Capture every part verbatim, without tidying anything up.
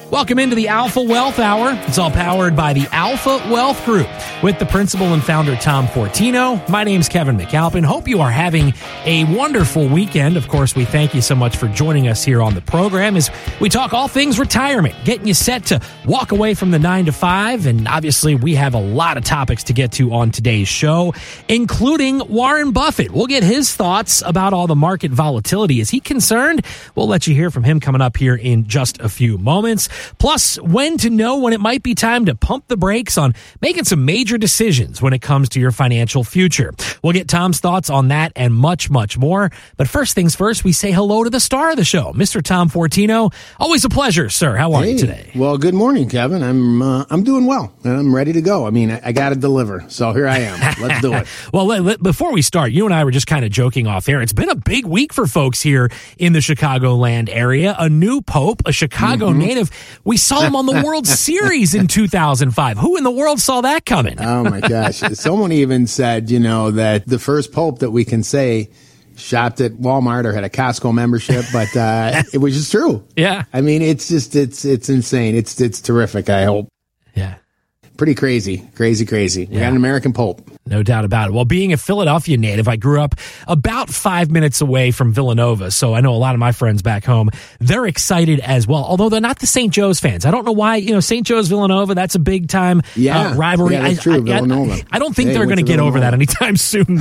Welcome into the Alpha Wealth Hour. It's all powered by the Alpha Wealth Group with the principal and founder, Tom Fortino. My name's Kevin McAlpin. Hope you are having a wonderful weekend. Of course, we thank you so much for joining us here on the program as we talk all things retirement, getting you set to walk away from the nine to five. And obviously, we have a lot of topics to get to on today's show, including Warren Buffett. We'll get his thoughts about all the market volatility. Is he concerned? We'll let you hear from him coming up here in just a few moments. Plus, when to know when it might be time to pump the brakes on making some major decisions when it comes to your financial future. We'll get Tom's thoughts on that and much, much more. But first things first, we say hello to the star of the show, Mister Tom Fortino. Always a pleasure, sir. How are hey, you today? Well, good morning, Kevin. I'm uh, I'm doing well, and I'm ready to go. I mean, I, I got to deliver, so here I am. Let's do it. Well, let, let, before we start, you and I were just kind of joking off air. It's been a big week for folks here in the Chicagoland area. A new pope, a Chicago mm-hmm. native. We saw him on the World Series in two thousand five. Who in the world saw that coming? Oh, my gosh. Someone even said, you know, that the first pope that we can say shopped at Walmart or had a Costco membership, but uh, it was just true. Yeah. I mean, it's just, it's it's insane. It's it's terrific, I hope. Yeah. Pretty crazy, crazy, crazy. We yeah. got an American pope. No doubt about it. Well, being a Philadelphia native, I grew up about five minutes away from Villanova, so I know a lot of my friends back home. They're excited as well, although they're not the Saint Joe's fans. I don't know why. You know, Saint Joe's, Villanova, that's a big time yeah. uh, rivalry. Yeah, that's I, true, I, Villanova. I, I don't think hey, they're going to get Villanova. over that anytime soon,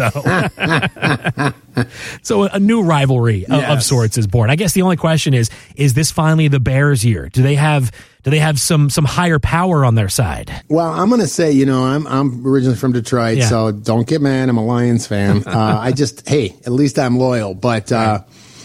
though. So a new rivalry of, yes. of sorts is born. I guess the only question is, is this finally the Bears' year? Do they have do they have some some higher power on their side? Well, I'm going to say, you know, I'm I'm originally from Detroit, yeah. so don't get mad. I'm a Lions fan. uh, I just, hey, at least I'm loyal. But uh,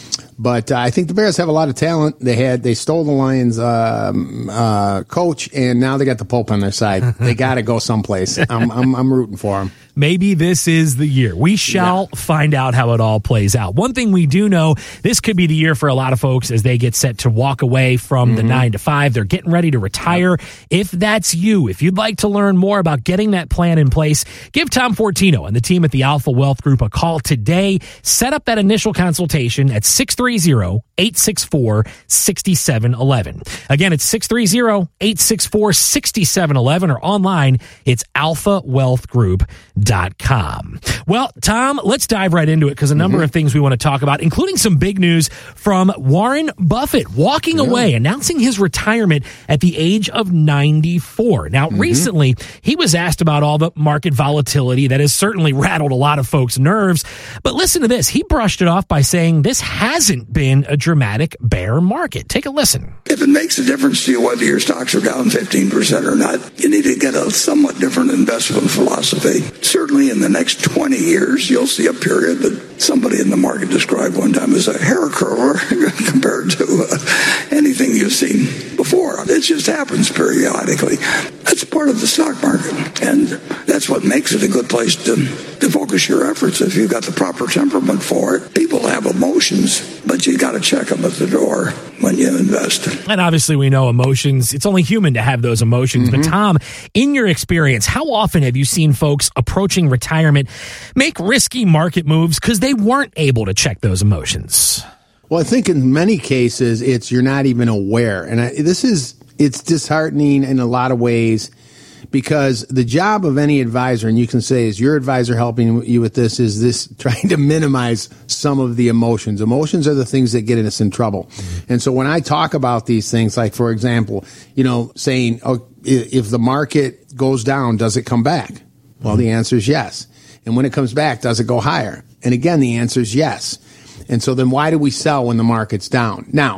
but uh, I think the Bears have a lot of talent. They had they stole the Lions um, uh, coach, and now they got the Pope on their side. They got to go someplace. I'm, I'm I'm rooting for them. Maybe this is the year. We shall yeah. find out how it all plays out. One thing we do know, this could be the year for a lot of folks as they get set to walk away from mm-hmm. the nine to five. They're getting ready to retire. If that's you, if you'd like to learn more about getting that plan in place, give Tom Fortino and the team at the Alpha Wealth Group a call today. Set up that initial consultation at six three zero, eight six four, six seven one one. Again, it's six three zero, eight six four, six seven one one or online, it's alpha wealth group dot com. Well, Tom, let's dive right into it because a number mm-hmm. of things we want to talk about, including some big news from Warren Buffett walking yeah. away, announcing his retirement at the age of ninety-four. Now, mm-hmm. recently, he was asked about all the market volatility that has certainly rattled a lot of folks' nerves. But listen to this. He brushed it off by saying this hasn't been a dramatic bear market. Take a listen. If it makes a difference to you whether your stocks are down fifteen percent or not, you need to get a somewhat different investment philosophy. Certainly in the next twenty years, you'll see a period that somebody in the market described one time as a hair curler compared to uh, anything you've seen before. It just happens periodically. That's part of the stock market, and that's what makes it a good place to, to focus your efforts if you've got the proper temperament for it. People have emotions, but you got to check them at the door when you invest. And obviously we know emotions, it's only human to have those emotions. Mm-hmm. But Tom, in your experience, how often have you seen folks approaching retirement make risky market moves because they weren't able to check those emotions? Well, I think in many cases it's you're not even aware. And I, this is, it's disheartening in a lot of ways because the job of any advisor, and you can say, is your advisor helping you with this, is this trying to minimize some of the emotions. Emotions are the things that get us in trouble. Mm-hmm. And so when I talk about these things, like, for example, you know, saying, oh, if the market goes down, does it come back? Mm-hmm. Well, the answer is yes. And when it comes back, does it go higher? And again, the answer is yes. And so then why do we sell when the market's down? Now,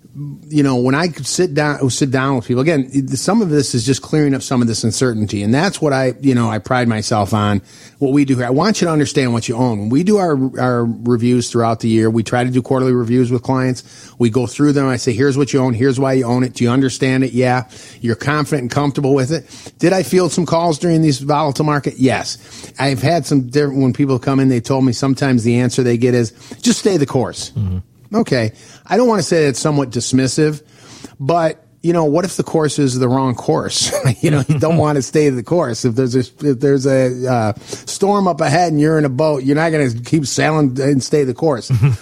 you know, when I sit down, sit down with people, again, some of this is just clearing up some of this uncertainty. And that's what I, you know, I pride myself on what we do here. I want you to understand what you own. When we do our, our reviews throughout the year, we try to do quarterly reviews with clients. We go through them. I say, here's what you own. Here's why you own it. Do you understand it? Yeah. You're confident and comfortable with it. Did I field some calls during these volatile market? Yes. I've had some different, when people come in, they told me sometimes the answer they get is just stay the course. Mm-hmm. Okay. I don't want to say it's somewhat dismissive, but, you know, what if the course is the wrong course? You know, you don't want to stay the course. If there's a, if there's a uh, storm up ahead and you're in a boat, you're not going to keep sailing and stay the course.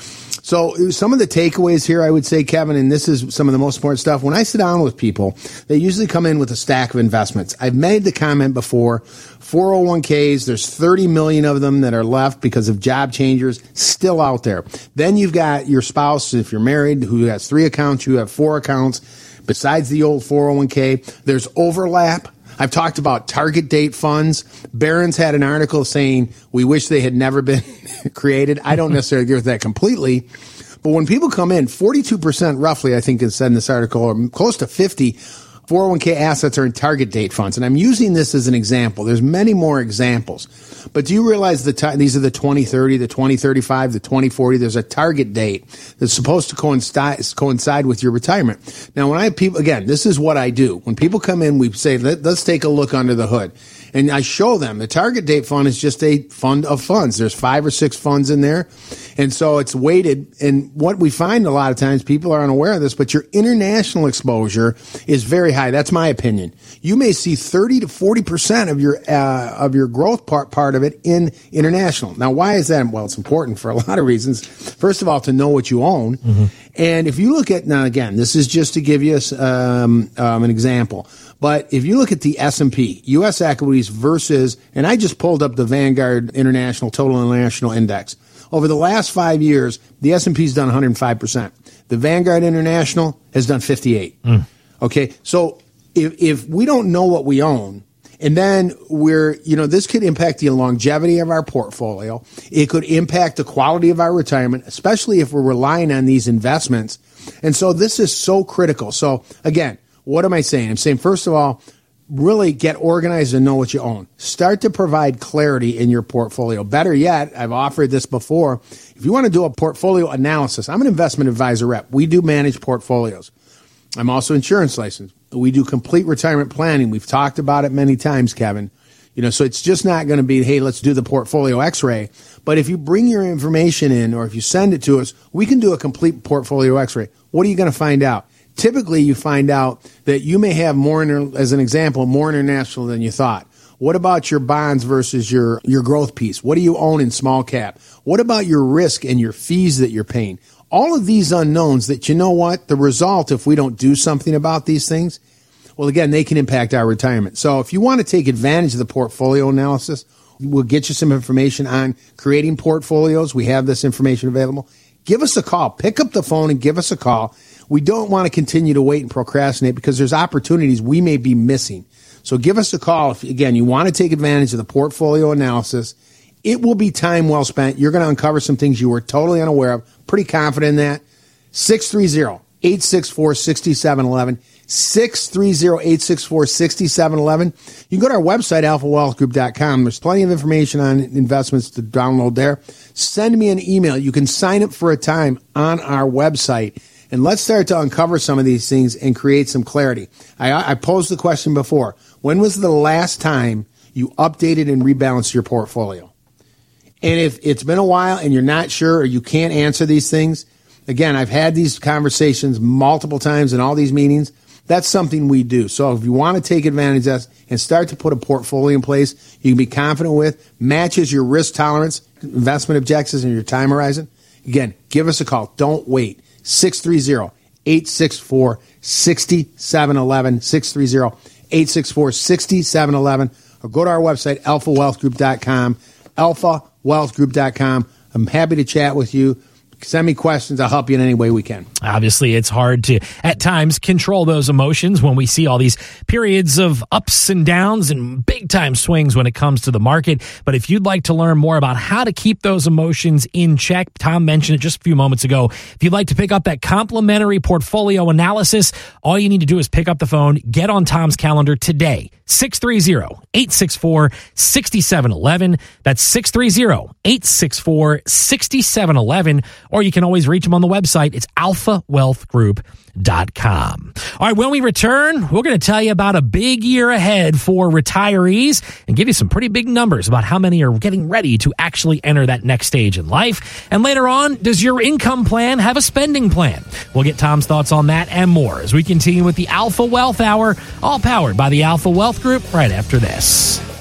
So some of the takeaways here, I would say, Kevin, and this is some of the most important stuff. When I sit down with people, they usually come in with a stack of investments. I've made the comment before, four oh one k's, there's thirty million of them that are left because of job changers still out there. Then you've got your spouse, if you're married, who has three accounts, you have four accounts. Besides the old four oh one k, there's overlap. I've talked about target date funds. Barron's had an article saying we wish they had never been created. I don't necessarily agree with that completely. But when people come in, forty-two percent roughly, I think it said in this article, or close to fifty, four oh one k assets are in target date funds. And I'm using this as an example. There's many more examples. But do you realize the t- these are the twenty thirty, the twenty thirty-five, the twenty forty? There's a target date that's supposed to coincide, coincide with your retirement. Now, when I have people, again, this is what I do. When people come in, we say, Let, let's take a look under the hood. And I show them the target date fund is just a fund of funds. There's five or six funds in there. And so it's weighted. And what we find a lot of times, people are unaware of this, but your international exposure is very high. That's my opinion. You may see thirty to forty percent of your, uh, of your growth part, part of it in international. Now, why is that? Well, it's important for a lot of reasons. First of all, to know what you own. Mm-hmm. And if you look at, now again, this is just to give you um, um, an example. But if you look at the S and P, U S equities versus, and I just pulled up the Vanguard International Total International Index. Over the last five years, the S and P's done one hundred five percent. The Vanguard International has done fifty-eight. Mm. Okay, so if, if we don't know what we own, and then we're, you know, this could impact the longevity of our portfolio. It could impact the quality of our retirement, especially if we're relying on these investments. And so this is so critical. So again, what am I saying? I'm saying, first of all, really get organized and know what you own. Start to provide clarity in your portfolio. Better yet, I've offered this before. If you want to do a portfolio analysis, I'm an investment advisor rep. We do manage portfolios. I'm also insurance licensed. We do complete retirement planning. We've talked about it many times, Kevin. You know, so it's just not going to be, hey, let's do the portfolio x-ray. But if you bring your information in or if you send it to us, we can do a complete portfolio x-ray. What are you going to find out? Typically, you find out that you may have more, inter- as an example, more international than you thought. What about your bonds versus your, your growth piece? What do you own in small cap? What about your risk and your fees that you're paying? All of these unknowns that, you know what, the result, if we don't do something about these things, well, again, they can impact our retirement. So if you want to take advantage of the portfolio analysis, we'll get you some information on creating portfolios. We have this information available. Give us a call. Pick up the phone and give us a call. We don't want to continue to wait and procrastinate because there's opportunities we may be missing. So give us a call if, again, you want to take advantage of the portfolio analysis. It will be time well spent. You're going to uncover some things you were totally unaware of. Pretty confident in that. six three zero, eight six four, six seven one one. six three zero, eight six four, six seven one one. You can go to our website, alpha wealth group dot com. There's plenty of information on investments to download there. Send me an email. You can sign up for a time on our website. And let's start to uncover some of these things and create some clarity. I, I posed the question before. When was the last time you updated and rebalanced your portfolio? And if it's been a while and you're not sure or you can't answer these things, again, I've had these conversations multiple times in all these meetings. That's something we do. So if you want to take advantage of this and start to put a portfolio in place you can be confident with, matches your risk tolerance, investment objectives, and your time horizon, again, give us a call. Don't wait. six three zero, eight six four, six seven one one, six three zero, eight six four, six seven one one, or go to our website, alpha wealth group dot com, alpha wealth group dot com. I'm happy to chat with you. Send me questions. I'll help you in any way we can. Obviously, it's hard to, at times, control those emotions when we see all these periods of ups and downs and big-time swings when it comes to the market. But if you'd like to learn more about how to keep those emotions in check, Tom mentioned it just a few moments ago. If you'd like to pick up that complimentary portfolio analysis, all you need to do is pick up the phone, get on Tom's calendar today. six three zero, eight six four, six seven one one. That's six three zero, eight six four, six seven one one. Or you can always reach them on the website. It's alpha wealth group dot com. All right, when we return, we're going to tell you about a big year ahead for retirees and give you some pretty big numbers about how many are getting ready to actually enter that next stage in life. And later on, does your income plan have a spending plan? We'll get Tom's thoughts on that and more as we continue with the Alpha Wealth Hour, all powered by the Alpha Wealth Group, right after this.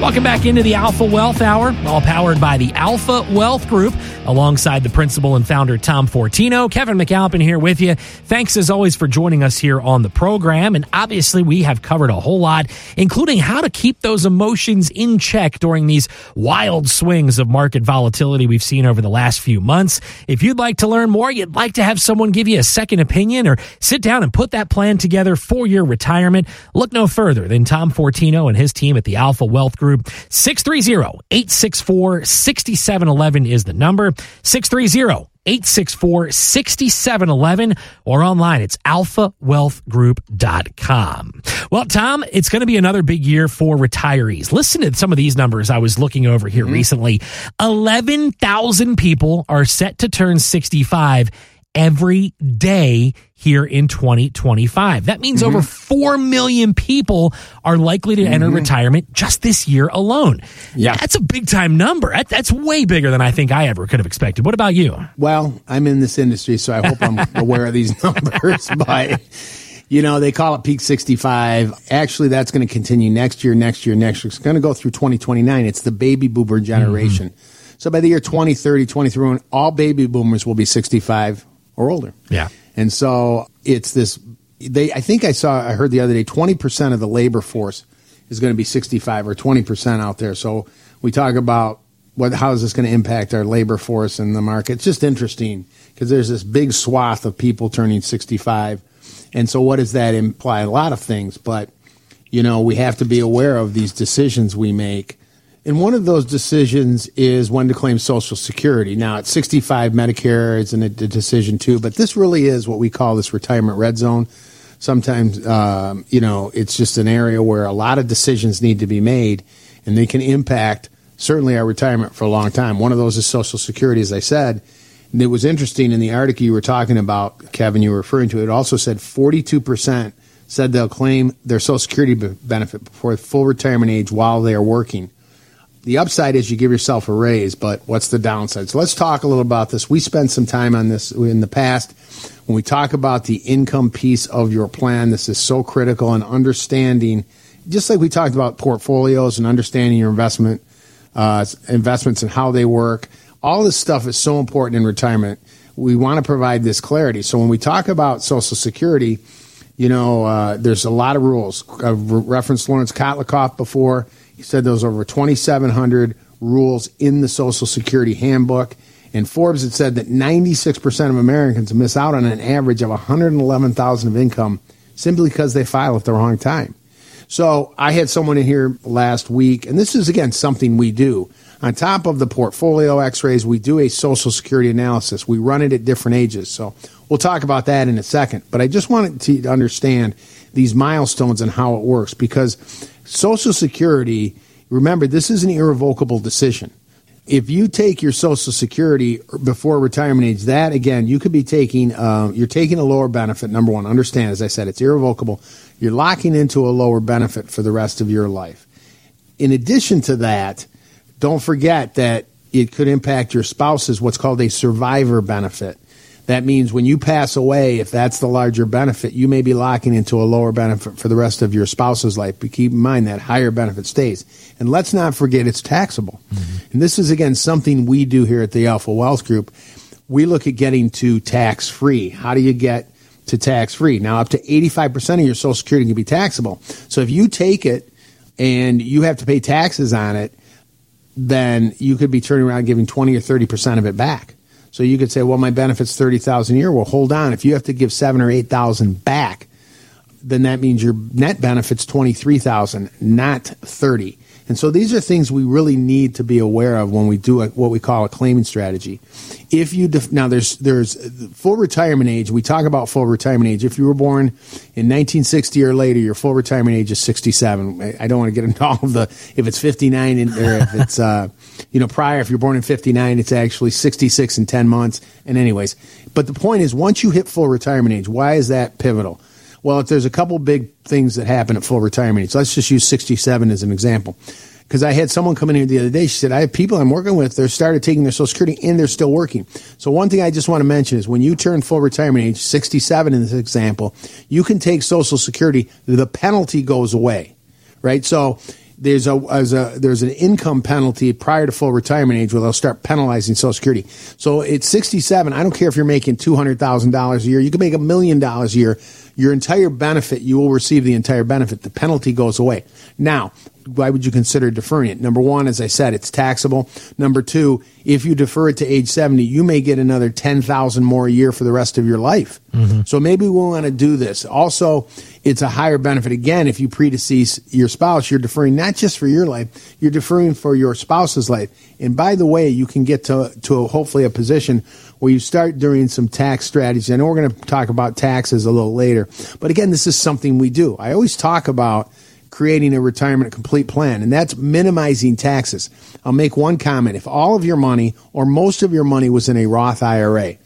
Welcome back into the Alpha Wealth Hour, all powered by the Alpha Wealth Group, alongside the principal and founder, Tom Fortino. Kevin McAlpin here with you. Thanks, as always, for joining us here on the program. And obviously, we have covered a whole lot, including how to keep those emotions in check during these wild swings of market volatility we've seen over the last few months. If you'd like to learn more, you'd like to have someone give you a second opinion, or sit down and put that plan together for your retirement, look no further than Tom Fortino and his team at the Alpha Wealth Group. six three zero, eight six four, six seven one one is the number. six three zero, eight six four, six seven one one, or online, it's alpha wealth group dot com. Well, Tom, it's going to be another big year for retirees. Listen to some of these numbers I was looking over here mm-hmm. recently. eleven thousand people are set to turn sixty-five every day here in twenty twenty-five. That means mm-hmm. over four million people are likely to mm-hmm. enter retirement just this year alone. Yeah. That's a big time number. That, that's way bigger than I think I ever could have expected. What about you? Well, I'm in this industry, so I hope I'm aware of these numbers. But, you know, they call it peak sixty-five. Actually, that's going to continue next year, next year, next year. It's going to go through twenty twenty-nine. It's the baby boomer generation. Mm-hmm. So by the year twenty thirty, twenty thirty-one, all baby boomers will be sixty-five or older. Yeah. And so it's this, they, I think I saw, I heard the other day, twenty percent of the labor force is going to be sixty-five, or twenty percent out there. So we talk about what, how is this going to impact our labor force and the market? It's just interesting because there's this big swath of people turning sixty-five. And so what does that imply? A lot of things, but you know, we have to be aware of these decisions we make. And one of those decisions is when to claim Social Security. Now, at sixty-five, Medicare is a decision too, but this really is what we call this retirement red zone. Sometimes, um, you know, it's just an area where a lot of decisions need to be made, and they can impact certainly our retirement for a long time. One of those is Social Security, as I said. And it was interesting in the article you were talking about, Kevin, you were referring to, it also said forty-two percent said they'll claim their Social Security benefit before full retirement age while they are working. The upside is you give yourself a raise, but what's the downside? So let's talk a little about this. We spent some time on this in the past. When we talk about the income piece of your plan, this is so critical, and understanding, just like we talked about portfolios and understanding your investment uh, investments and how they work. All this stuff is so important in retirement. We want to provide this clarity. So when we talk about Social Security, you know, uh, there's a lot of rules. I've referenced Lawrence Kotlikoff before. He said there's over twenty-seven hundred rules in the Social Security handbook. And Forbes had said that ninety-six percent of Americans miss out on an average of one hundred eleven thousand dollars of income simply because they file at the wrong time. So I had someone in here last week, and this is, again, something we do. On top of the portfolio x-rays, we do a Social Security analysis. We run it at different ages. So we'll talk about that in a second. But I just wanted to understand these milestones and how it works, because Social Security, remember, this is an irrevocable decision. If you take your Social Security before retirement age, that, again, you could be taking, uh, you're taking a lower benefit, number one. Understand, as I said, it's irrevocable. You're locking into a lower benefit for the rest of your life. In addition to that, don't forget that it could impact your spouse's what's called a survivor benefit. That means when you pass away, if that's the larger benefit, you may be locking into a lower benefit for the rest of your spouse's life. But keep in mind that higher benefit stays. And let's not forget it's taxable. Mm-hmm. And this is, again, something we do here at the Alpha Wealth Group. We look at getting to tax-free. How do you get to tax-free? Now, up to eighty-five percent of your Social Security can be taxable. So if you take it and you have to pay taxes on it, then you could be turning around giving twenty or thirty percent of it back. So you could say, well, my benefit's thirty thousand dollars a year. Well, hold on. If you have to give seven thousand or eight thousand dollars back, then that means your net benefit's twenty-three thousand dollars, not thirty thousand dollars. And so these are things we really need to be aware of when we do a, what we call a claiming strategy. If you def- now there's there's full retirement age. We talk about full retirement age. If you were born in nineteen sixty or later, your full retirement age is sixty-seven. I, I don't want to get into all of the if it's fifty-nine in, or if it's uh, you know prior. If you're born in fifty-nine, it's actually sixty-six in ten months. And anyways, but the point is, once you hit full retirement age, why is that pivotal? Well, if there's a couple big things that happen at full retirement age. So let's just use sixty-seven as an example. Because I had someone come in here the other day. She said, I have people I'm working with, they're started taking their Social Security and they're still working. So one thing I just want to mention is when you turn full retirement age, sixty-seven in this example, you can take Social Security. The penalty goes away, right? So there's a, as a there's an income penalty prior to full retirement age where they'll start penalizing Social Security. So at sixty-seven, I don't care if you're making two hundred thousand dollars a year. You can make a million dollars a year. Your entire benefit, you will receive the entire benefit. The penalty goes away. Now, why would you consider deferring it? Number one, as I said, it's taxable. Number two, if you defer it to age seventy, you may get another ten thousand dollars more a year for the rest of your life. Mm-hmm. So maybe we want to do this. Also, it's a higher benefit. Again, if you predecease your spouse, you're deferring not just for your life, you're deferring for your spouse's life. And by the way, you can get to, to a, hopefully a position where you start doing some tax strategies. I know we're going to talk about taxes a little later. But again, this is something we do. I always talk about creating a retirement complete plan, and that's minimizing taxes. I'll make one comment. If all of your money or most of your money was in a Roth I R A,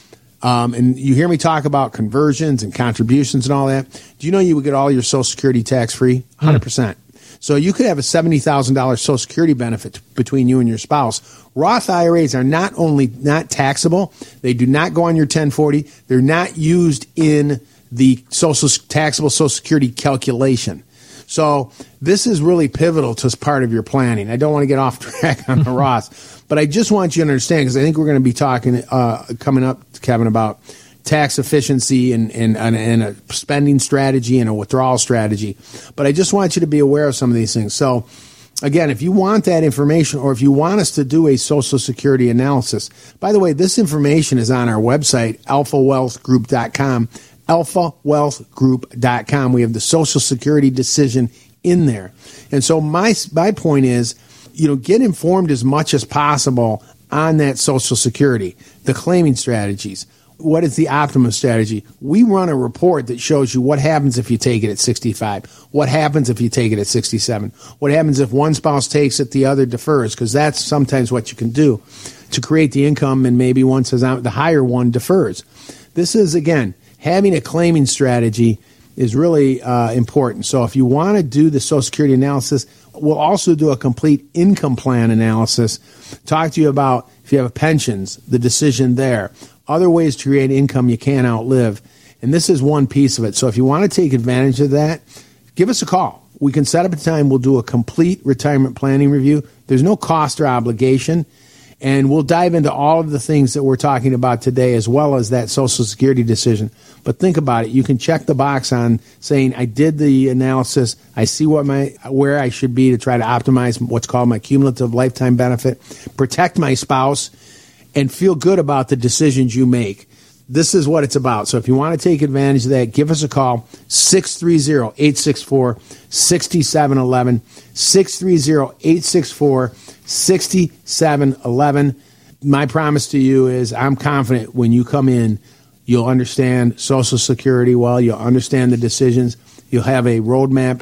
um, and you hear me talk about conversions and contributions and all that, do you know you would get all your Social Security tax-free? one hundred percent. So you could have a seventy thousand dollars Social Security benefit between you and your spouse. Roth I R As are not only not taxable, they do not go on your ten forty, they're not used in the social taxable Social Security calculation. So this is really pivotal to part of your planning. I don't want to get off track on the Roths, but I just want you to understand, because I think we're going to be talking uh, coming up, Kevin, about tax efficiency and, and, and a spending strategy and a withdrawal strategy. But I just want you to be aware of some of these things. So again, if you want that information, or if you want us to do a Social Security analysis, by the way, this information is on our website, alpha wealth group dot com, alpha wealth group dot com. We have the Social Security decision in there. And so my, my point is, you know, get informed as much as possible on that Social Security, the claiming strategies. What is the optimum strategy? We run a report that shows you what happens if you take it at sixty-five, what happens if you take it at sixty-seven, what happens if one spouse takes it, the other defers, because that's sometimes what you can do to create the income, and maybe one says the higher one defers. This is, again, having a claiming strategy is really uh, important. So if you want to do the Social Security analysis, we'll also do a complete income plan analysis, talk to you about if you have pensions, the decision there, other ways to create income you can't outlive. And this is one piece of it. So if you want to take advantage of that, give us a call. We can set up a time. We'll do a complete retirement planning review. There's no cost or obligation. And we'll dive into all of the things that we're talking about today, as well as that Social Security decision. But think about it. You can check the box on saying, I did the analysis. I see what my where I should be to try to optimize what's called my cumulative lifetime benefit, protect my spouse, and feel good about the decisions you make. This is what it's about. So if you want to take advantage of that, give us a call, six three zero, eight six four, six seven one one, six three zero, eight six four, six seven one one. My promise to you is I'm confident when you come in, you'll understand Social Security well, you'll understand the decisions, you'll have a roadmap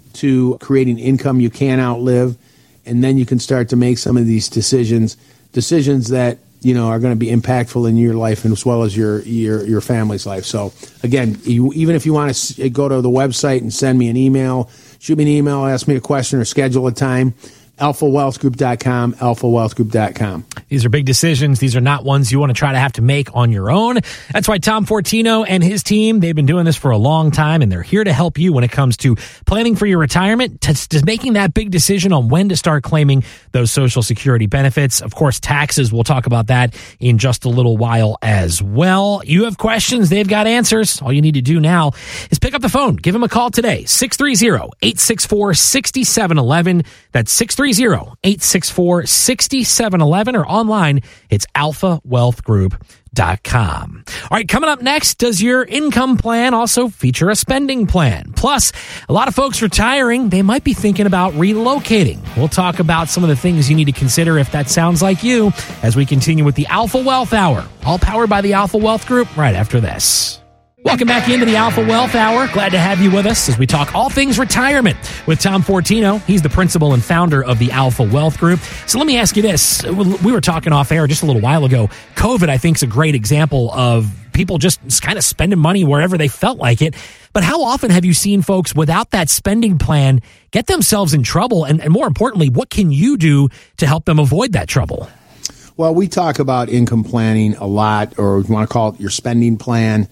to creating income you can't outlive, and then you can start to make some of these decisions, decisions that you know, are going to be impactful in your life and as well as your your your family's life. So, again, you, even if you want to go to the website and send me an email, shoot me an email, ask me a question, or schedule a time, alpha wealth group dot com, alpha wealth group dot com. These are big decisions. These are not ones you want to try to have to make on your own. That's why Tom Fortino and his team, they've been doing this for a long time, and they're here to help you when it comes to planning for your retirement, to, to making that big decision on when to start claiming those Social Security benefits. Of course, taxes, we'll talk about that in just a little while as well. You have questions, they've got answers. All you need to do now is pick up the phone. Give them a call today, six three zero, eight six four, six seven one one. That's six three zero, eight six four, six seven one one, or online, it's alpha wealth group dot com. All right, coming up next, does your income plan also feature a spending plan? Plus, a lot of folks retiring, they might be thinking about relocating. We'll talk about some of the things you need to consider if that sounds like you as we continue with the Alpha Wealth Hour, all powered by the Alpha Wealth Group, right after this. Welcome back into the Alpha Wealth Hour. Glad to have you with us as we talk all things retirement with Tom Fortino. He's the principal and founder of the Alpha Wealth Group. So let me ask you this. We were talking off air just a little while ago. COVID, I think, is a great example of people just kind of spending money wherever they felt like it. But how often have you seen folks without that spending plan get themselves in trouble? And, and more importantly, what can you do to help them avoid that trouble? Well, we talk about income planning a lot, or we want to call it your spending plan.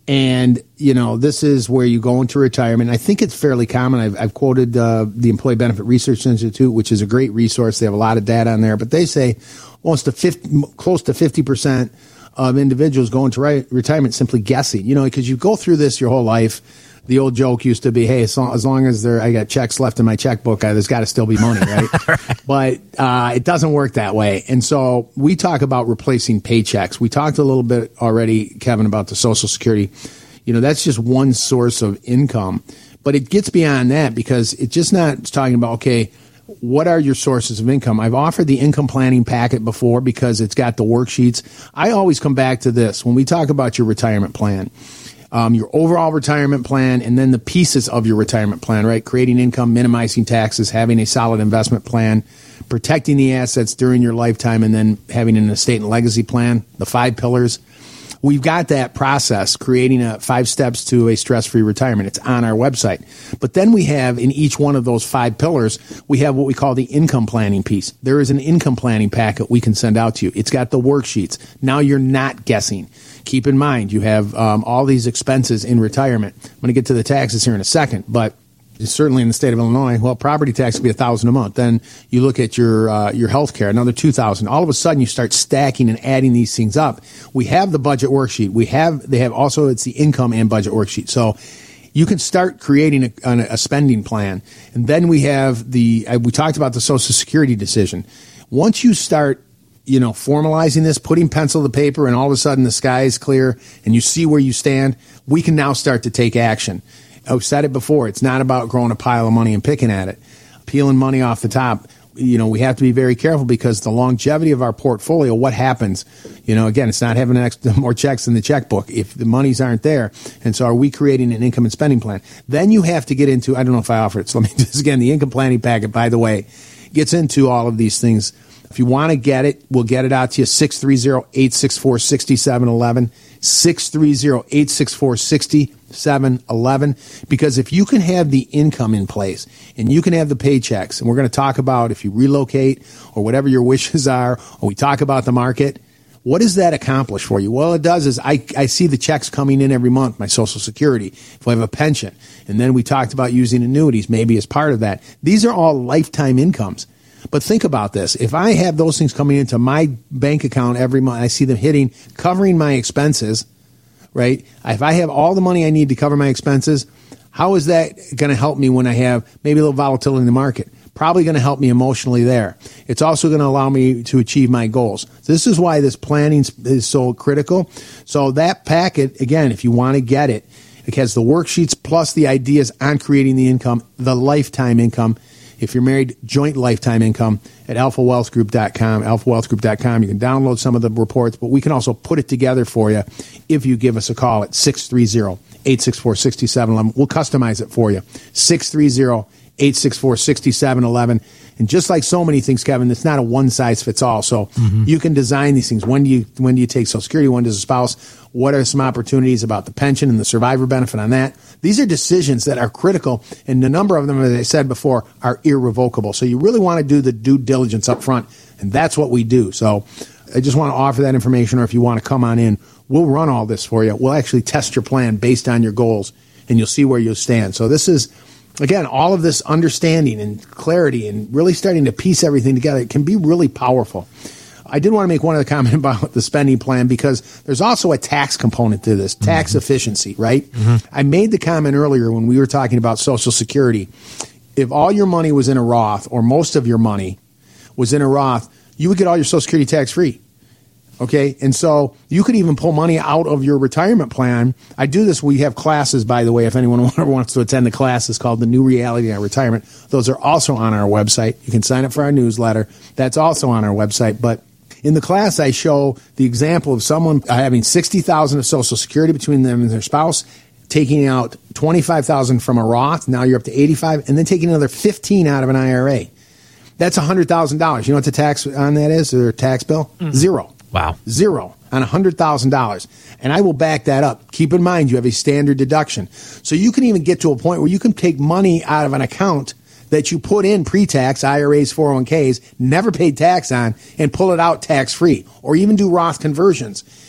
And, you know, this is where you go into retirement. I think it's fairly common. I've, I've quoted uh, the Employee Benefit Research Institute, which is a great resource. They have a lot of data on there. But they say almost to fifty, close to fifty percent of individuals go into re- retirement simply guessing, you know, because you go through this your whole life. The old joke used to be, hey, as long as, long as there, I got checks left in my checkbook, I, there's got to still be money, right? right. But uh, it doesn't work that way. And so we talk about replacing paychecks. We talked a little bit already, Kevin, about the Social Security. You know, that's just one source of income. But it gets beyond that because it's just not talking about, okay, what are your sources of income? I've offered the income planning packet before because it's got the worksheets. I always come back to this when we talk about your retirement plan. Um, your overall retirement plan, and then the pieces of your retirement plan, right? Creating income, minimizing taxes, having a solid investment plan, protecting the assets during your lifetime, and then having an estate and legacy plan, the five pillars. We've got that process, creating a five steps to a stress-free retirement. It's on our website. But then we have in each one of those five pillars, we have what we call the income planning piece. There is an income planning packet we can send out to you. It's got the worksheets. Now you're not guessing. Keep in mind, you have um, all these expenses in retirement. I'm going to get to the taxes here in a second, but certainly in the state of Illinois, well, property tax would be a thousand a month. Then you look at your uh, your health care, another two thousand. All of a sudden, you start stacking and adding these things up. We have the budget worksheet. We have they have also it's the income and budget worksheet. So you can start creating a, a spending plan, and then we have the uh, we talked about the Social Security decision. Once you start, you know, formalizing this, putting pencil to paper, and all of a sudden the sky is clear and you see where you stand, we can now start to take action. I've said it before. It's not about growing a pile of money and picking at it, peeling money off the top. You know, we have to be very careful because the longevity of our portfolio, what happens, you know, again, it's not having extra, more checks in the checkbook if the monies aren't there. And so are we creating an income and spending plan? Then you have to get into, I don't know if I offer it. So let me do this again. The income planning packet, by the way, gets into all of these things. If you want to get it, we'll get it out to you, six three zero, eight six four, six seven one one, six three zero, eight six four, six seven one one, because if you can have the income in place and you can have the paychecks, and we're going to talk about if you relocate or whatever your wishes are, or we talk about the market, what does that accomplish for you? Well, it does is I, I see the checks coming in every month, my Social Security, if I have a pension, and then we talked about using annuities maybe as part of that. These are all lifetime incomes. But think about this. If I have those things coming into my bank account every month, I see them hitting, covering my expenses, right? If I have all the money I need to cover my expenses, how is that going to help me when I have maybe a little volatility in the market? Probably going to help me emotionally there. It's also going to allow me to achieve my goals. This is why this planning is so critical. So that packet, again, if you want to get it, it has the worksheets plus the ideas on creating the income, the lifetime income. If you're married, joint lifetime income at alpha wealth group dot com, alpha wealth group dot com. You can download some of the reports, but we can also put it together for you if you give us a call at six three zero, eight six four, six seven one one. We'll customize it for you. six three zero, eight six four, six seven one one. And just like so many things, Kevin, it's not a one-size-fits-all. So mm-hmm. you can design these things. When do you when do you take Social Security? When does a spouse? What are some opportunities about the pension and the survivor benefit on that? These are decisions that are critical, and a number of them, as I said before, are irrevocable. So you really want to do the due diligence up front, and that's what we do. So I just want to offer that information, or if you want to come on in, we'll run all this for you. We'll actually test your plan based on your goals, and you'll see where you'll stand. So this is, again, all of this understanding and clarity and really starting to piece everything together. It can be really powerful. I did want to make one other comment about the spending plan because there's also a tax component to this, tax mm-hmm. efficiency, right? Mm-hmm. I made the comment earlier when we were talking about Social Security. If all your money was in a Roth, or most of your money was in a Roth, you would get all your Social Security tax-free. Okay, and so you could even pull money out of your retirement plan. I do this. We have classes, by the way, if anyone ever wants to attend the class. It's called The New Reality on Retirement. Those are also on our website. You can sign up for our newsletter. That's also on our website. But in the class, I show the example of someone having sixty thousand dollars of Social Security between them and their spouse, taking out twenty-five thousand dollars from a Roth. Now you're up to eighty-five thousand dollars, and then taking another fifteen thousand dollars out of an I R A. That's one hundred thousand dollars. You know what the tax on that is, or tax bill? Mm-hmm. Zero. Wow. Zero on one hundred thousand dollars. And I will back that up. Keep in mind, you have a standard deduction. So you can even get to a point where you can take money out of an account that you put in pre-tax, I R As, four oh one k's, never paid tax on, and pull it out tax-free, or even do Roth conversions.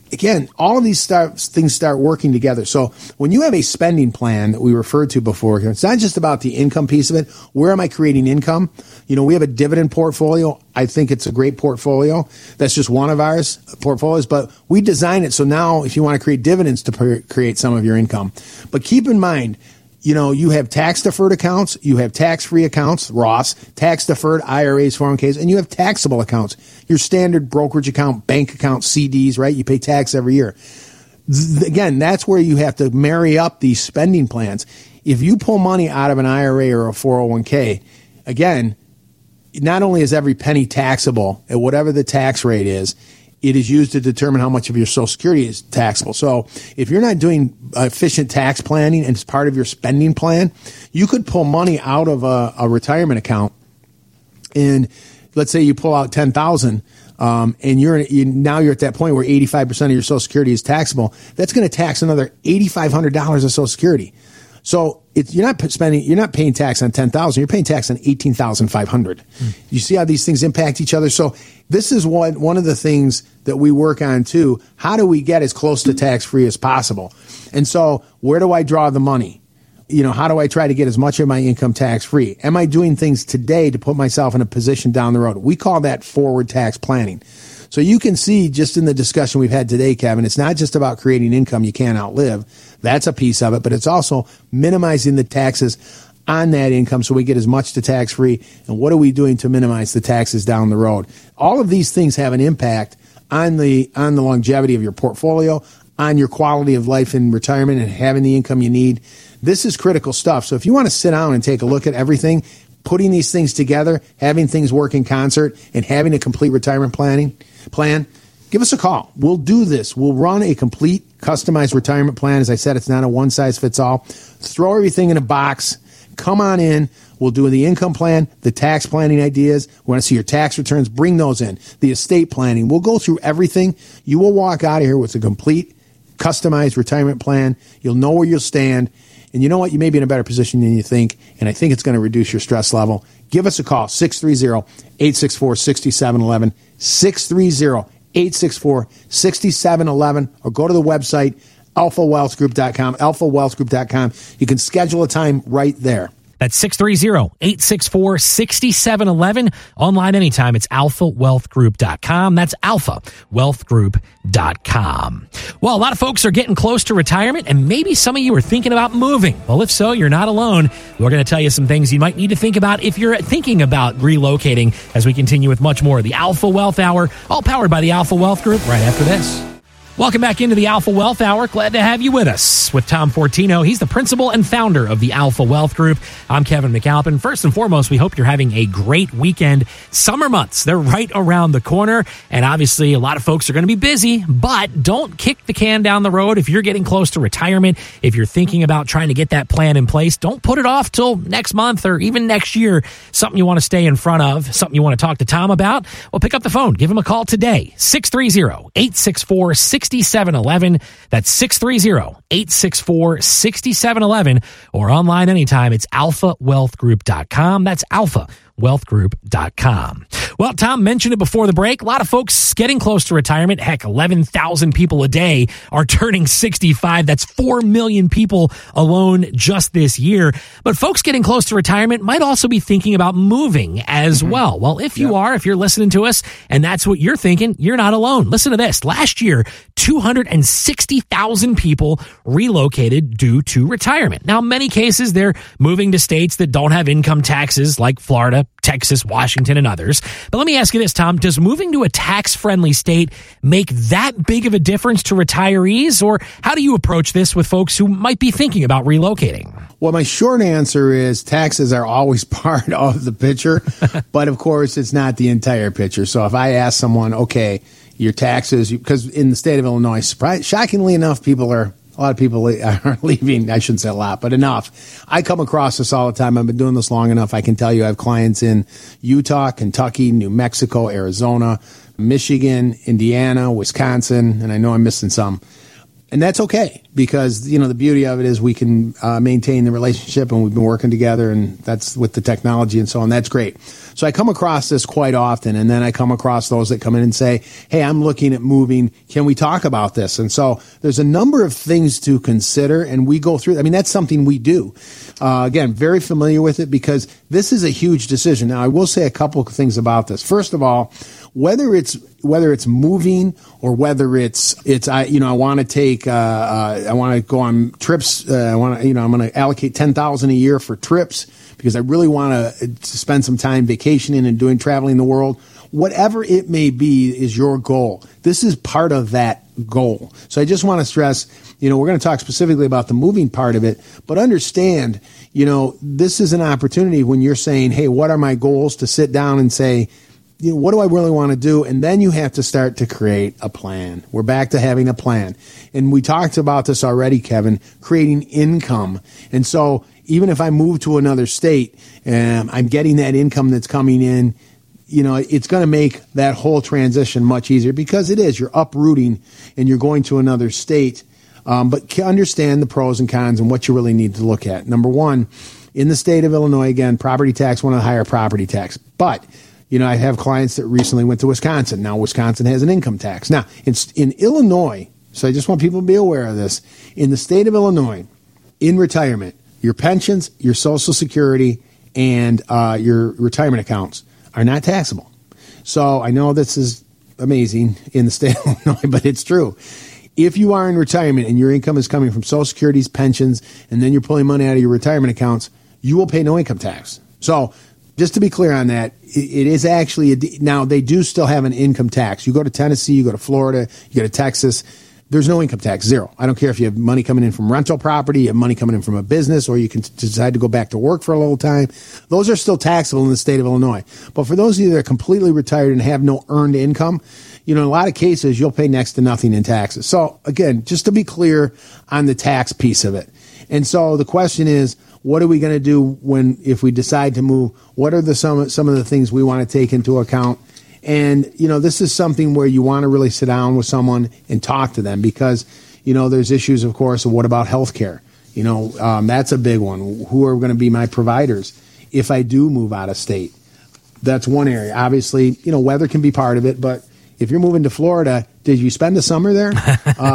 again, all of these start, things start working together. So when you have a spending plan that we referred to before, it's not just about the income piece of it. Where am I creating income? You know, we have a dividend portfolio. I think it's a great portfolio. That's just one of ours portfolios, but we design it so now if you want to create dividends to per- create some of your income. But keep in mind, you know, you have tax-deferred accounts, you have tax-free accounts, Roths, tax-deferred I R As, four oh one Ks, and you have taxable accounts, your standard brokerage account, bank account, C Ds, right? You pay tax every year. Again, that's where you have to marry up these spending plans. If you pull money out of an I R A or a four oh one K, again, not only is every penny taxable at whatever the tax rate is, it is used to determine how much of your Social Security is taxable. So if you're not doing efficient tax planning and it's part of your spending plan, you could pull money out of a, a retirement account. And let's say you pull out ten thousand dollars um, and you're you, now you're at that point where eighty-five percent of your Social Security is taxable. That's going to tax another eight thousand five hundred dollars of Social Security. So it's, you're not spending, you're not paying tax on ten thousand dollars. You're paying tax on eighteen thousand five hundred dollars. Mm. You see how these things impact each other? So this is what one of the things that we work on too. How do we get as close to tax free as possible? And so where do I draw the money? You know, how do I try to get as much of my income tax free? Am I doing things today to put myself in a position down the road? We call that forward tax planning. So you can see just in the discussion we've had today, Kevin, it's not just about creating income you can't outlive. That's a piece of it, but it's also minimizing the taxes on that income so we get as much to tax free. And what are we doing to minimize the taxes down the road? All of these things have an impact on the on the longevity of your portfolio, on your quality of life in retirement and having the income you need. This is critical stuff. So if you want to sit down and take a look at everything, putting these things together, having things work in concert, and having a complete retirement planning plan, give us a call. We'll do this. We'll run a complete customized retirement plan. As I said, it's not a one-size-fits-all. Throw everything in a box. Come on in. We'll do the income plan, the tax planning ideas. We want to see your tax returns. Bring those in. The estate planning. We'll go through everything. You will walk out of here with a complete customized retirement plan. You'll know where you'll stand. And you know what? You may be in a better position than you think, and I think it's going to reduce your stress level. Give us a call, six three zero, eight six four, six seven one one, six three zero, eight six four, six seven one one, or go to the website, alpha wealth group dot com, alpha wealth group dot com. You can schedule a time right there. That's six three zero, eight six four, six seven one one. Online anytime. It's alpha wealth group dot com. That's alpha wealth group dot com. Well, a lot of folks are getting close to retirement, and maybe some of you are thinking about moving. Well, if so, you're not alone. We're going to tell you some things you might need to think about if you're thinking about relocating as we continue with much more of the Alpha Wealth Hour, all powered by the Alpha Wealth Group right after this. Welcome back into the Alpha Wealth Hour. Glad to have you with us with Tom Fortino. He's the principal and founder of the Alpha Wealth Group. I'm Kevin McAlpin. First and foremost, we hope you're having a great weekend. Summer months, they're right around the corner. And obviously, a lot of folks are going to be busy, but don't kick the can down the road. If you're getting close to retirement, if you're thinking about trying to get that plan in place, don't put it off till next month or even next year. Something you want to stay in front of, something you want to talk to Tom about. Well, pick up the phone. Give him a call today. six three zero, eight six four, six seven one one. That's six three zero, eight six four, six seven one one, or online anytime. It's alpha wealth group dot com. That's alpha wealth group dot com. Well, Tom mentioned it before the break. A lot of folks getting close to retirement. Heck, eleven thousand people a day are turning sixty-five. That's four million people alone just this year. But folks getting close to retirement might also be thinking about moving as mm-hmm. well. Well, if you yep. are, if you're listening to us and that's what you're thinking, you're not alone. Listen to this. Last year, two hundred sixty thousand people relocated due to retirement. Now, in many cases, they're moving to states that don't have income taxes like Florida, Texas, Washington, and others. But let me ask you this, Tom. Does moving to a tax-friendly state make that big of a difference to retirees? Or how do you approach this with folks who might be thinking about relocating? Well, my short answer is taxes are always part of the picture. But, of course, it's not the entire picture. So if I ask someone, okay, your taxes, because in the state of Illinois, surprise, shockingly enough, people are A lot of people are leaving. I shouldn't say a lot, but enough. I come across this all the time. I've been doing this long enough. I can tell you I have clients in Utah, Kentucky, New Mexico, Arizona, Michigan, Indiana, Wisconsin, and I know I'm missing some. And that's okay, because, you know, the beauty of it is we can uh, maintain the relationship, and we've been working together, and that's with the technology and so on. That's great. So I come across this quite often, and then I come across those that come in and say, hey, I'm looking at moving. Can we talk about this? And so there's a number of things to consider, and we go through. I mean, that's something we do. Uh, again, very familiar with it, because this is a huge decision. Now, I will say a couple of things about this. First of all, whether it's whether it's moving or whether it's it's I you know I want to take uh, uh, I want to go on trips. Uh, I want to you know I'm going to allocate ten thousand a year for trips because I really want to spend some time vacationing and doing traveling the world. Whatever it may be is your goal. This is part of that goal. So I just want to stress, you know, we're going to talk specifically about the moving part of it, but understand, you know, this is an opportunity when you're saying, hey, what are my goals, to sit down and say, you know, what do I really want to do? And then you have to start to create a plan. We're back to having a plan. And we talked about this already, Kevin, creating income. And so even if I move to another state and I'm getting that income that's coming in, you know, it's going to make that whole transition much easier, because it is. You're uprooting and you're going to another state. Um, but understand the pros and cons and what you really need to look at. Number one, in the state of Illinois, again, property tax, one of the higher property tax. But you know, I have clients that recently went to Wisconsin. Now Wisconsin has an income tax. Now, in, in Illinois, so I just want people to be aware of this, in the state of Illinois, in retirement, your pensions, your Social Security, and uh, your retirement accounts are not taxable. So I know this is amazing in the state of Illinois, but it's true. If you are in retirement and your income is coming from Social Security's pensions, and then you're pulling money out of your retirement accounts, you will pay no income tax. So just to be clear on that, it is actually, a, now they do still have an income tax. You go to Tennessee, you go to Florida, you go to Texas, there's no income tax, zero. I don't care if you have money coming in from rental property, you have money coming in from a business, or you can decide to go back to work for a little time. Those are still taxable in the state of Illinois. But for those of you that are completely retired and have no earned income, you know, in a lot of cases, you'll pay next to nothing in taxes. So again, just to be clear on the tax piece of it. And so the question is, what are we going to do when, if we decide to move? What are the some some of the things we want to take into account? And you know, this is something where you want to really sit down with someone and talk to them, because you know, there's issues, of course, of what about health care? You know, um, that's a big one. Who are going to be my providers if I do move out of state? That's one area. Obviously, you know, weather can be part of it, but if you're moving to Florida, did you spend the summer there? uh,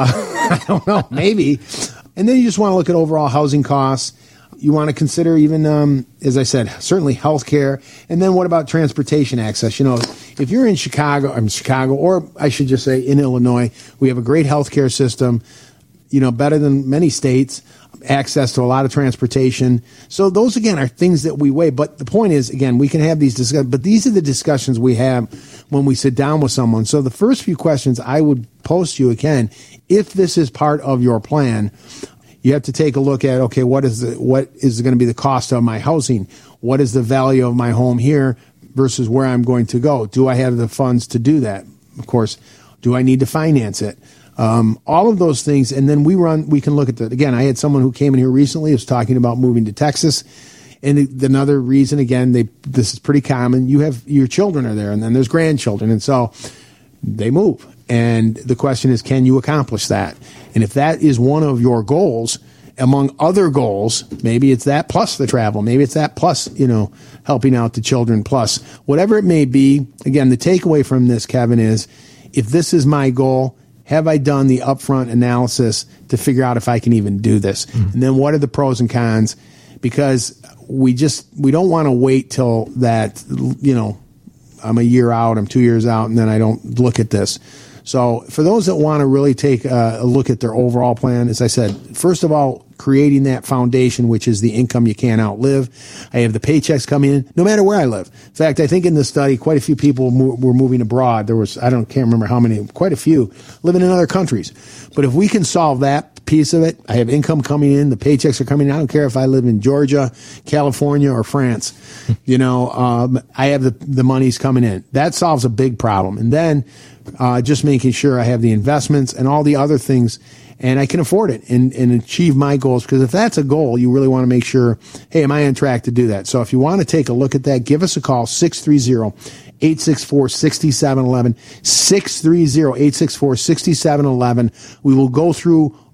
I don't know, maybe. And then you just want to look at overall housing costs. You want to consider even, um, as I said, certainly health care. And then what about transportation access? You know, if you're in Chicago, I'm Chicago, or I should just say in Illinois, we have a great health care system, you know, better than many states, access to a lot of transportation. So those, again, are things that we weigh. But the point is, again, we can have these discussions, but these are the discussions we have when we sit down with someone. So the first few questions I would pose to you, again, if this is part of your plan, you have to take a look at, okay, what is the, what is going to be the cost of my housing? What is the value of my home here versus where I'm going to go? Do I have the funds to do that? Of course, do I need to finance it? Um, all of those things. And then we run, we can look at that. Again, I had someone who came in here recently, was talking about moving to Texas. And another reason, again, they, this is pretty common. You have, your children are there, and then there's grandchildren. And so they move. And the question is, can you accomplish that? And if that is one of your goals, among other goals, maybe it's that plus the travel, maybe it's that plus, you know, helping out the children plus, whatever it may be. Again, the takeaway from this, Kevin, is if this is my goal, have I done the upfront analysis to figure out if I can even do this? Mm-hmm. And then what are the pros and cons? Because we just, we don't want to wait till that, you know, I'm a year out, I'm two years out, and then I don't look at this. So for those that want to really take a look at their overall plan, as I said, first of all, creating that foundation, which is the income you can't outlive. I have the paychecks coming in no matter where I live. In fact, I think in this study, quite a few people mo- were moving abroad. There was, I don't, can't remember how many, quite a few living in other countries. But if we can solve that piece of it, I have income coming in, the paychecks are coming in. I don't care if I live in Georgia, California, or France. You know, um, I have the, the money's coming in. That solves a big problem. And then uh, just making sure I have the investments and all the other things, and I can afford it and, and achieve my goals. Because if that's a goal, you really want to make sure, hey, am I on track to do that? So if you want to take a look at that, give us a call, six three zero, eight six four, six seven one one, six three zero, eight six four, six seven one one. We will go through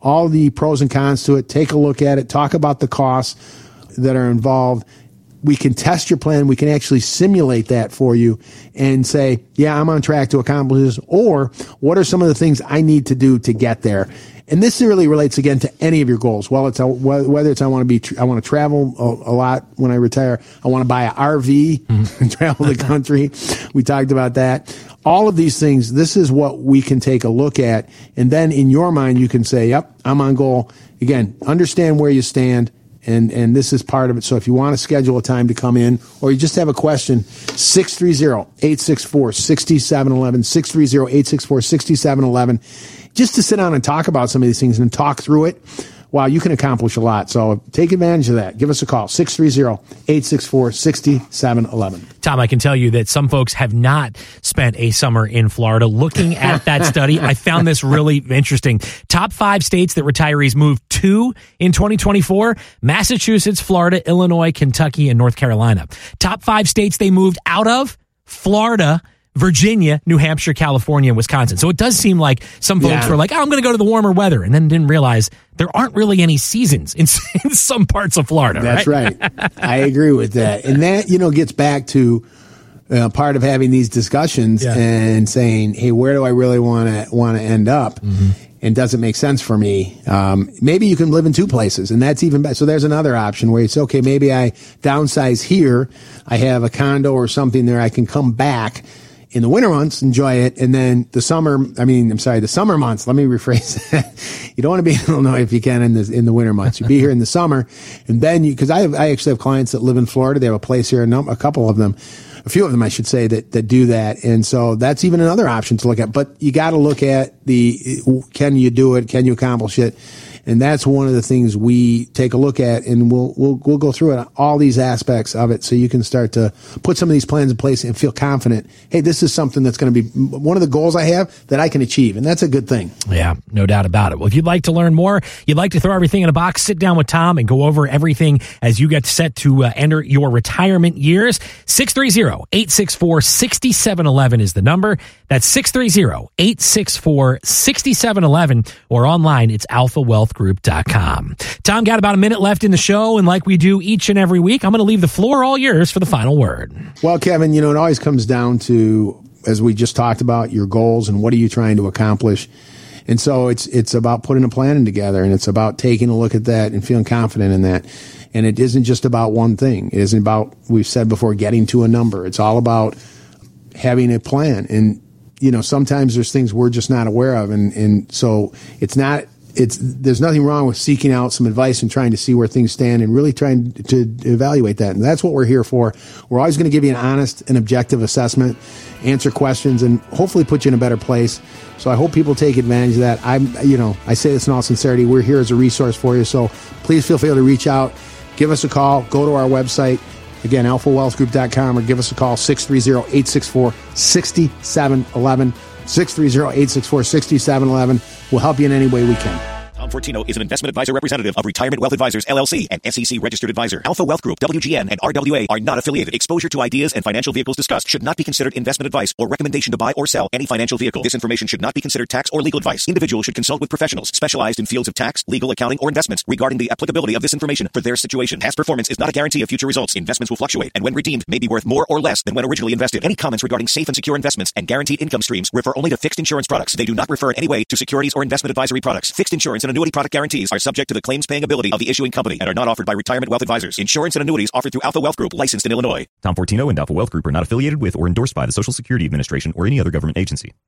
all the pros and cons to it. Take a look at it. Talk about the costs that are involved. We can test your plan. We can actually simulate that for you and say, yeah, I'm on track to accomplish this, or what are some of the things I need to do to get there? And this really relates again to any of your goals. Well, it's a, whether it's I want to be, I want to travel a, a lot when I retire. I want to buy an R V mm-hmm. and travel the country. We talked about that. All of these things, this is what we can take a look at. And then in your mind, you can say, yep, I'm on goal. Again, understand where you stand. And, and this is part of it. So if you want to schedule a time to come in, or you just have a question, six three zero, eight six four, six seven one one, six three zero, eight six four, six seven one one, just to sit down and talk about some of these things and talk through it. Wow, you can accomplish a lot. So take advantage of that. Give us a call, six three zero, eight six four, six seven one one. Tom, I can tell you that some folks have not spent a summer in Florida. Looking at that study, I found this really interesting. Top five states that retirees moved to in twenty twenty-four, Massachusetts, Florida, Illinois, Kentucky, and North Carolina. Top five states they moved out of, Florida, Virginia, New Hampshire, California, and Wisconsin. So it does seem like some folks yeah. were like, oh, I'm going to go to the warmer weather, and then didn't realize there aren't really any seasons in, in some parts of Florida. That's right. right. I agree with that. And that, you know, gets back to uh, part of having these discussions yeah. and saying, hey, where do I really want to want to end up? Mm-hmm. And does it make sense for me? Um, maybe you can live in two places, and that's even better. So there's another option where it's okay, maybe I downsize here. I have a condo or something there. I can come back in the winter months, enjoy it, and then the summer, I mean, I'm sorry, the summer months, let me rephrase that. You don't want to be in Illinois if you can in the, in the winter months. You be here in the summer, and then you, because I, have, I actually have clients that live in Florida. They have a place here, a, num- a couple of them, a few of them, I should say, that, that do that. And so that's even another option to look at. But you got to look at the, can you do it? Can you accomplish it? And that's one of the things we take a look at, and we'll we'll we'll go through it, all these aspects of it, so you can start to put some of these plans in place and feel confident. Hey, this is something that's going to be one of the goals I have that I can achieve, and that's a good thing. Yeah, no doubt about it. Well, if you'd like to learn more, you'd like to throw everything in a box, sit down with Tom and go over everything as you get set to uh, enter your retirement years. six three zero, eight six four, six seven one one is the number. That's six three zero, eight six four, six seven one one, or online, it's alpha wealth group dot com. Tom, got about a minute left in the show, and like we do each and every week, I'm going to leave the floor all yours for the final word. Well, Kevin, you know, it always comes down to, as we just talked about, your goals and what are you trying to accomplish. And so it's it's about putting a plan together, and it's about taking a look at that and feeling confident in that. And it isn't just about one thing. It isn't about, we've said before, getting to a number. It's all about having a plan. And, you know, sometimes there's things we're just not aware of. And, and so it's not, It's there's nothing wrong with seeking out some advice and trying to see where things stand and really trying to evaluate that. And that's what we're here for. We're always going to give you an honest and objective assessment, answer questions, and hopefully put you in a better place. So I hope people take advantage of that. I'm, you know, I say this in all sincerity. We're here as a resource for you. So please feel free to reach out, give us a call, go to our website. Again, alpha wealth group dot com, or give us a call, six three zero, eight six four, six seven one one. six three zero, eight six four, six seven one one. We'll help you in any way we can. Tom Fortino is an investment advisor representative of Retirement Wealth Advisors, L L C, and S E C registered advisor. Alpha Wealth Group, W G N, and R W A are not affiliated. Exposure to ideas and financial vehicles discussed should not be considered investment advice or recommendation to buy or sell any financial vehicle. This information should not be considered tax or legal advice. Individuals should consult with professionals specialized in fields of tax, legal, accounting, or investments regarding the applicability of this information for their situation. Past performance is not a guarantee of future results. Investments will fluctuate, and when redeemed, may be worth more or less than when originally invested. Any comments regarding safe and secure investments and guaranteed income streams refer only to fixed insurance products. They do not refer in any way to securities or investment advisory products. Fixed insurance and annuity product guarantees are subject to the claims-paying ability of the issuing company and are not offered by Retirement Wealth Advisors. Insurance and annuities offered through Alpha Wealth Group, licensed in Illinois. Tom Fortino and Alpha Wealth Group are not affiliated with or endorsed by the Social Security Administration or any other government agency.